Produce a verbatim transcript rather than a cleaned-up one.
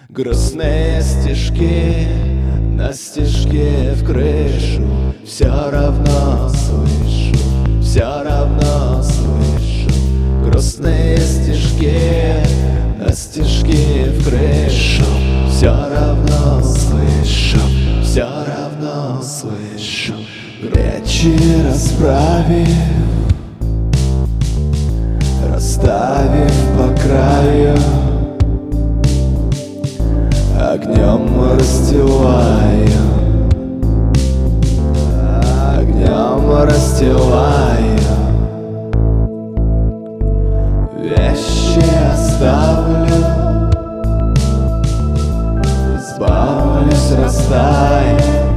Грустные стишки на стежке в крышу. Все равно слышу, все равно слышу. Грустные стишки на стежке в крышу. Все равно слышу, все равно слышу. Плечи расправив, расставив по краю, огнем расстилаю, огнем расстилаю. Вещи оставлю, избавлюсь, растаю.